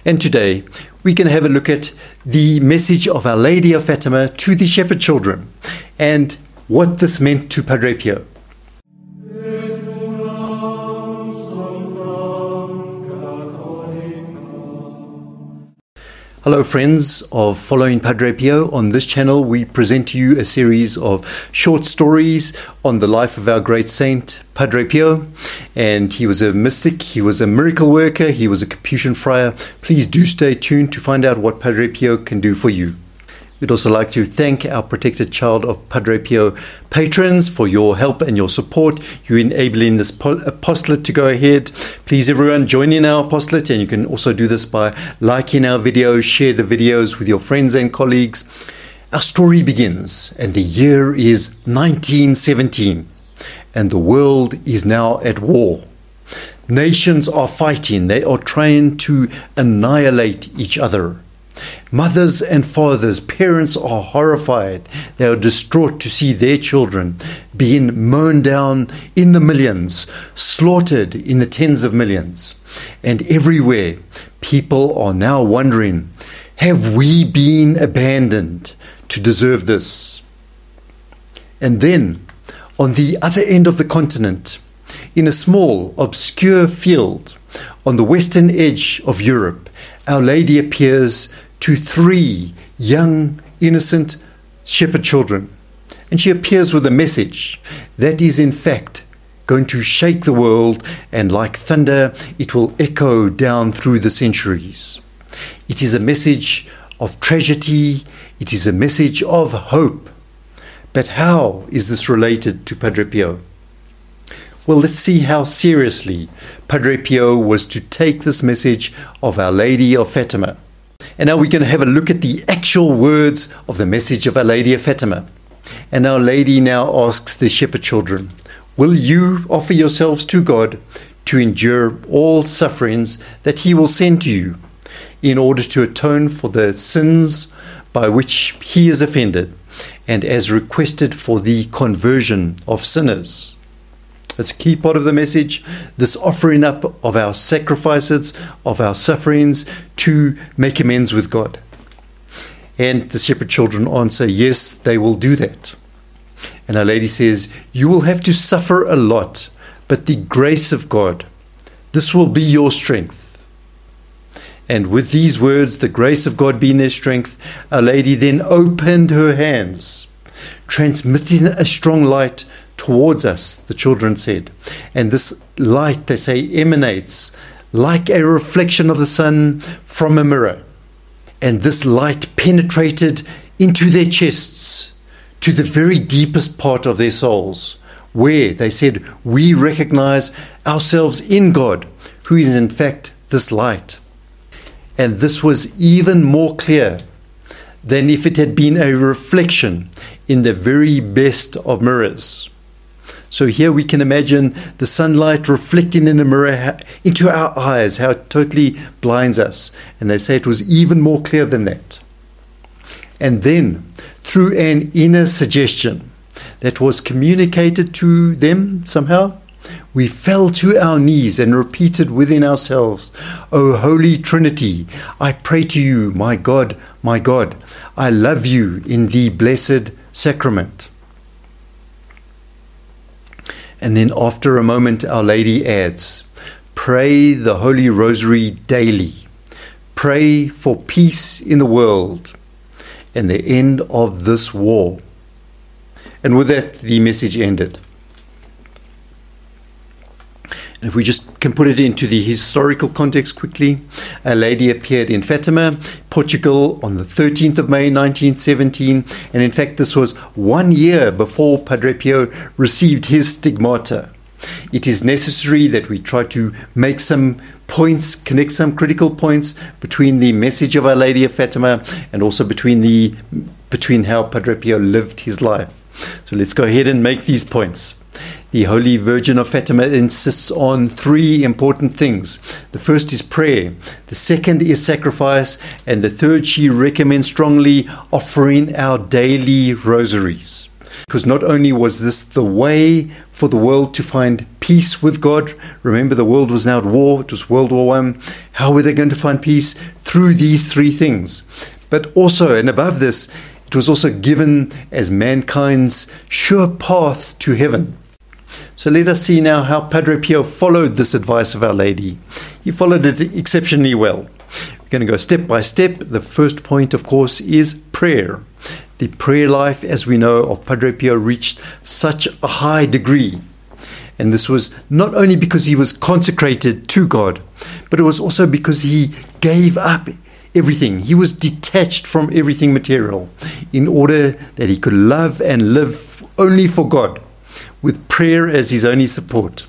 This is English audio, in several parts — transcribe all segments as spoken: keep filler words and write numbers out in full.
And today we can have a look at the message of Our Lady of Fatima to the shepherd children and what this meant to Padre Pio. Hello friends of Following Padre Pio. On this channel we present to you a series of short stories on the life of our great saint Padre Pio. And he was a mystic, he was a miracle worker, he was a Capuchin friar. Please do stay tuned to find out what Padre Pio can do for you. We'd also like to thank our Protected Child of Padre Pio patrons for your help and your support. You're enabling this apostolate to go ahead. Please everyone join in our apostolate, and you can also do this by liking our videos, share the videos with your friends and colleagues. Our story begins, and the year is nineteen seventeen, and the world is now at war. Nations are fighting. They are trying to annihilate each other. Mothers and fathers, parents are horrified. They are distraught to see their children being mown down in the millions, slaughtered in the tens of millions. And everywhere, people are now wondering, have we been abandoned to deserve this? And then, on the other end of the continent, in a small, obscure field on the western edge of Europe, Our Lady appears to three young, innocent shepherd children. And she appears with a message that is in fact going to shake the world, and like thunder, it will echo down through the centuries. It is a message of tragedy. It is a message of hope. But how is this related to Padre Pio? Well, let's see how seriously Padre Pio was to take this message of Our Lady of Fatima. And now we're going to have a look at the actual words of the message of Our Lady of Fatima. And Our Lady now asks the shepherd children, will you offer yourselves to God to endure all sufferings that He will send to you in order to atone for the sins by which He is offended, and as requested for the conversion of sinners? It's a key part of the message, this offering up of our sacrifices, of our sufferings, to make amends with God. And the shepherd children answer, yes, they will do that. And Our Lady says, you will have to suffer a lot, but the grace of God, this will be your strength. And with these words, the grace of God being their strength, Our Lady then opened her hands, transmitting a strong light towards us, the children said. And this light, they say, emanates like a reflection of the sun from a mirror. And this light penetrated into their chests, to the very deepest part of their souls, where, they said, we recognize ourselves in God, who is in fact this light. And this was even more clear than if it had been a reflection in the very best of mirrors. So here we can imagine the sunlight reflecting in a mirror into our eyes, how it totally blinds us. And they say it was even more clear than that. And then, through an inner suggestion that was communicated to them somehow, we fell to our knees and repeated within ourselves, O Holy Trinity, I pray to you, my God, my God, I love you in the blessed sacrament. And then after a moment, Our Lady adds, pray the Holy Rosary daily. Pray for peace in the world and the end of this war. And with that, the message ended. And if we just can put it into the historical context quickly, Our Lady appeared in Fatima, Portugal, on the thirteenth of May nineteen seventeen. And in fact, this was one year before Padre Pio received his stigmata. It is necessary that we try to make some points, connect some critical points between the message of Our Lady of Fatima and also between the between how Padre Pio lived his life. So let's go ahead and make these points. The Holy Virgin of Fatima insists on three important things. The first is prayer, the second is sacrifice, and the third she recommends strongly offering our daily rosaries. Because not only was this the way for the world to find peace with God, remember the world was now at war, it was World War One. How were they going to find peace? Through these three things. But also, and above this, it was also given as mankind's sure path to heaven. So let us see now how Padre Pio followed this advice of Our Lady. He followed it exceptionally well. We're going to go step by step. The first point, of course, is prayer. The prayer life, as we know, of Padre Pio reached such a high degree. And this was not only because he was consecrated to God, but it was also because he gave up everything. He was detached from everything material in order that he could love and live only for God, with prayer as his only support.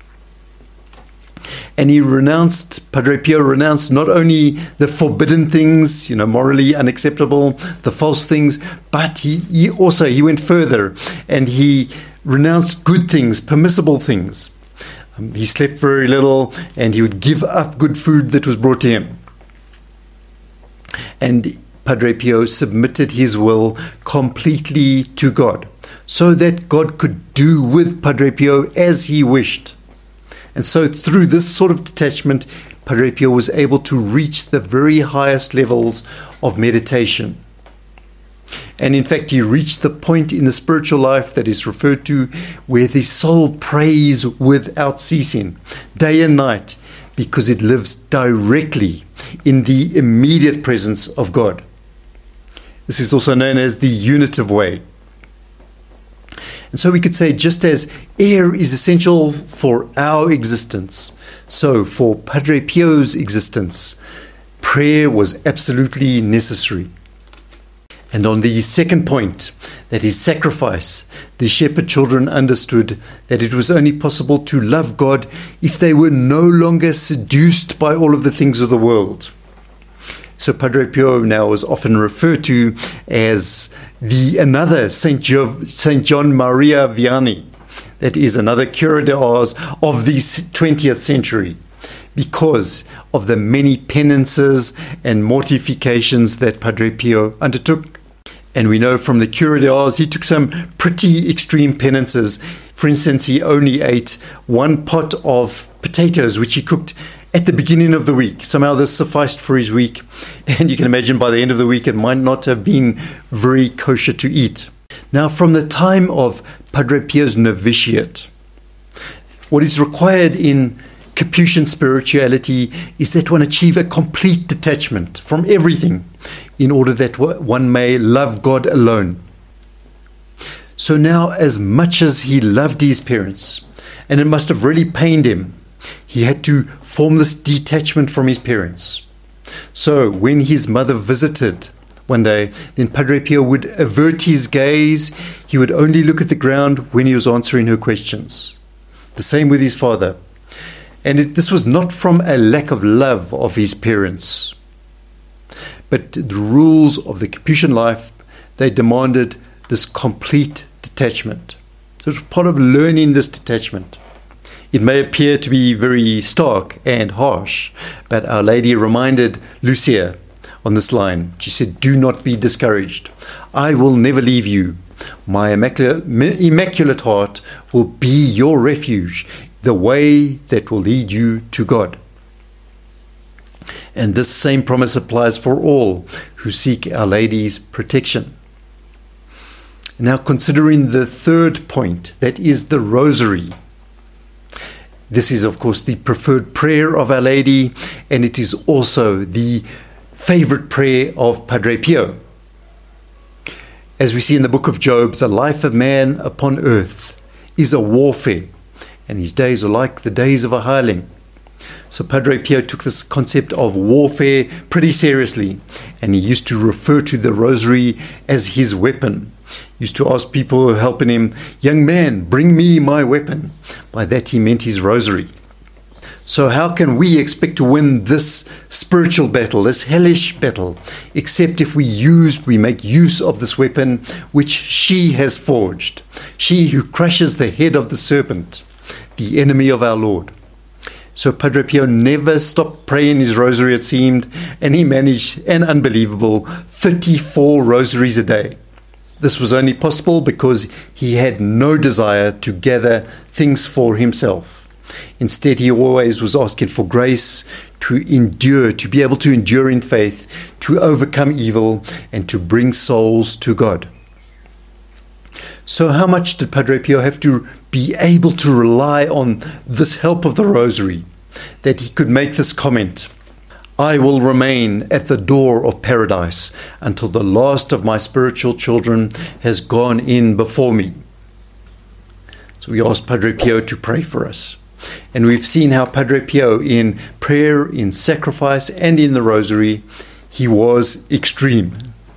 And he renounced, Padre Pio renounced not only the forbidden things, you know, morally unacceptable, the false things, but he, he also, he went further and he renounced good things, permissible things. Um, he slept very little and he would give up good food that was brought to him. And Padre Pio submitted his will completely to God, so that God could do with Padre Pio as he wished. And so through this sort of detachment, Padre Pio was able to reach the very highest levels of meditation. And in fact, he reached the point in the spiritual life that is referred to where the soul prays without ceasing, day and night, because it lives directly in the immediate presence of God. This is also known as the unitive way. And so we could say, just as air is essential for our existence, so for Padre Pio's existence, prayer was absolutely necessary. And on the second point, that is sacrifice, the shepherd children understood that it was only possible to love God if they were no longer seduced by all of the things of the world. So Padre Pio now is often referred to as the another Saint Jo- Saint John Maria Vianney, that is another Cura de Ars of the twentieth century, because of the many penances and mortifications that Padre Pio undertook. And we know from the Cura de Ars, he took some pretty extreme penances. For instance, he only ate one pot of potatoes, which he cooked at the beginning of the week. Somehow this sufficed for his week. And you can imagine by the end of the week, it might not have been very kosher to eat. Now, from the time of Padre Pio's novitiate, what is required in Capuchin spirituality is that one achieve a complete detachment from everything in order that one may love God alone. So now, as much as he loved his parents, and it must have really pained him, he had to form this detachment from his parents. So when his mother visited one day, then Padre Pio would avert his gaze. He would only look at the ground when he was answering her questions. The same with his father. And it, this was not from a lack of love of his parents, but the rules of the Capuchin life, they demanded this complete detachment. So it was part of learning this detachment. It may appear to be very stark and harsh, but Our Lady reminded Lucia on this line. She said, "Do not be discouraged. I will never leave you. My immaculate, immaculate heart will be your refuge, the way that will lead you to God." And this same promise applies for all who seek Our Lady's protection. Now, considering the third point, that is the rosary. This is, of course, the preferred prayer of Our Lady, and it is also the favorite prayer of Padre Pio. As we see in the book of Job, the life of man upon earth is a warfare, and his days are like the days of a hireling. So Padre Pio took this concept of warfare pretty seriously, and he used to refer to the rosary as his weapon. He used to ask people who were helping him, "Young man, bring me my weapon." By that he meant his rosary. So how can we expect to win this spiritual battle, this hellish battle, except if we use, we make use of this weapon which she has forged, she who crushes the head of the serpent, the enemy of our Lord. So Padre Pio never stopped praying his rosary, it seemed, and he managed an unbelievable thirty-four rosaries a day. This was only possible because he had no desire to gather things for himself. Instead, he always was asking for grace to endure, to be able to endure in faith, to overcome evil, and to bring souls to God. So how much did Padre Pio have to be able to rely on this help of the Rosary, that he could make this comment, "I will remain at the door of paradise until the last of my spiritual children has gone in before me"? So we asked Padre Pio to pray for us. And we've seen how Padre Pio, in prayer, in sacrifice, and in the Rosary, he was extreme.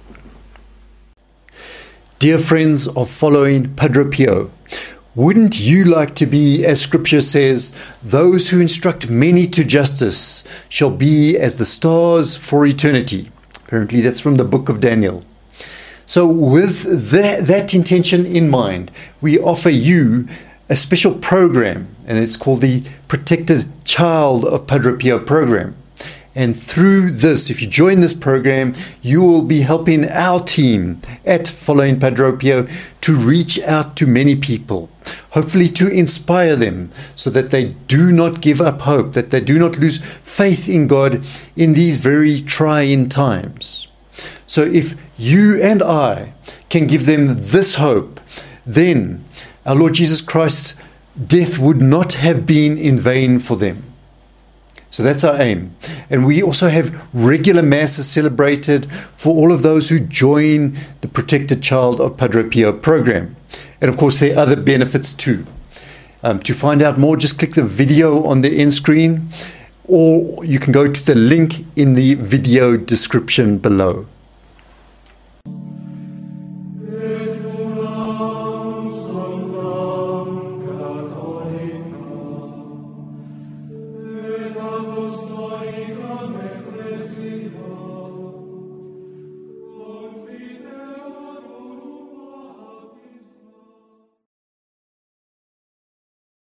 Dear friends of following Padre Pio, wouldn't you like to be, as Scripture says, those who instruct many to justice shall be as the stars for eternity? Apparently that's from the book of Daniel. So with that, that intention in mind, we offer you a special program, and it's called the Protected Child of Padre Pio program. And through this, if you join this program, you will be helping our team at Following Padre Pio to reach out to many people, hopefully to inspire them so that they do not give up hope, that they do not lose faith in God in these very trying times. So if you and I can give them this hope, then our Lord Jesus Christ's death would not have been in vain for them. So that's our aim. And we also have regular masses celebrated for all of those who join the Protected Child of Padre Pio program. And of course, there are other benefits too. Um, to find out more, just click the video on the end screen, or you can go to the link in the video description below.